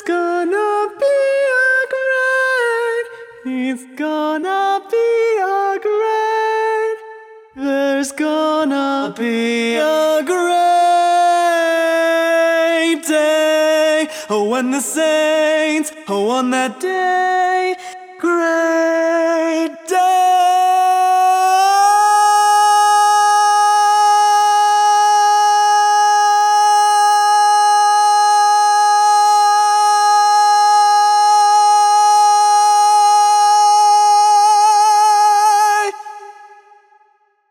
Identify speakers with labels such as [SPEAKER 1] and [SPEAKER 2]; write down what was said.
[SPEAKER 1] gonna be a great, it's gonna be a great, there's gonna be a great day when the saints on that day